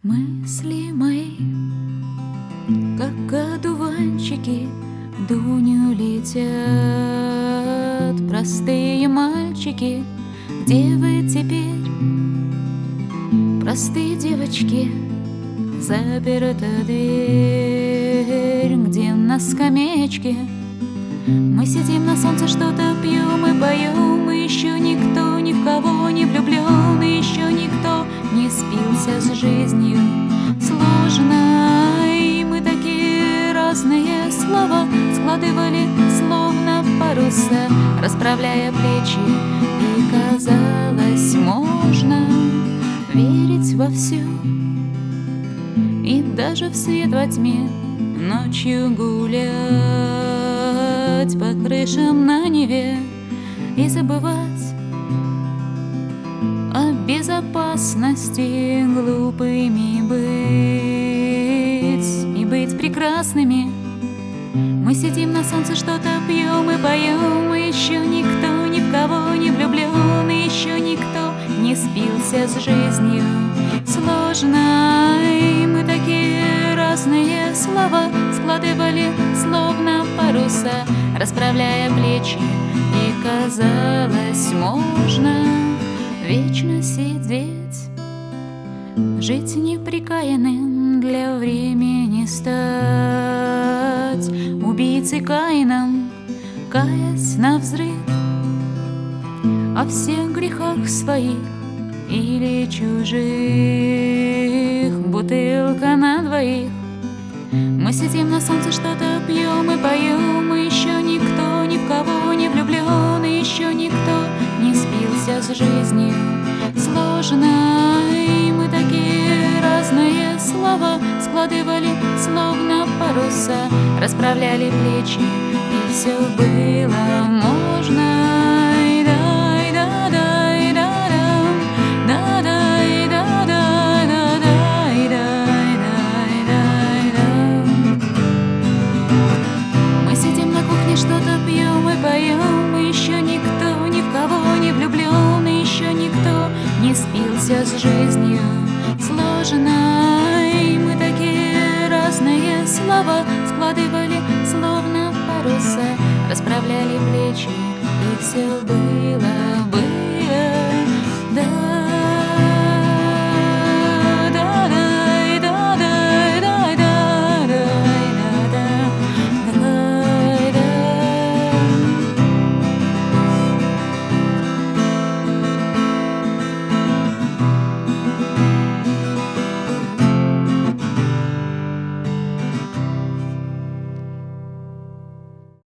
Мысли мои, как одуванчики, в дуню летят. Простые мальчики, где вы теперь? Простые девочки, заперта дверь. Где на скамеечке мы сидим на солнце, что-то пьем и поем. И еще никто ни в кого не влюблен, и еще никто не спился с жизнью. Сложно, и мы такие разные слова складывали, словно паруса, расправляя плечи. И казалось, можно верить во все, и даже в свет во тьме ночью гулять по крышам на Неве и забывать о безопасности, глупыми быть и быть прекрасными. Мы сидим на солнце, что-то пьем и поем, и еще никто ни в кого не влюблен, и еще никто не спился с жизнью. Сложно, и мы такие разные слова складывали, словно паруса, расправляя плечи. И казалось, можно вечно сидеть, жить неприкаянным, для времени стать убийцей Каином, каясь навзрыд о всех грехах своих или чужих. Бутылка на двоих. Мы сидим на солнце, что-то пьем и поем, и еще никто ни в кого не влюблен, и еще никто не спился с жизнью. Сложно, и мы такие разные слова складывали, словно паруса, расправляли плечи, и все было можно. Что-то пьем и поем, и еще никто ни в кого не влюблен, и еще никто не спился с жизнью. Сложно, и мы такие разные слова складывали, словно паруса, расправляли плечи, и все было.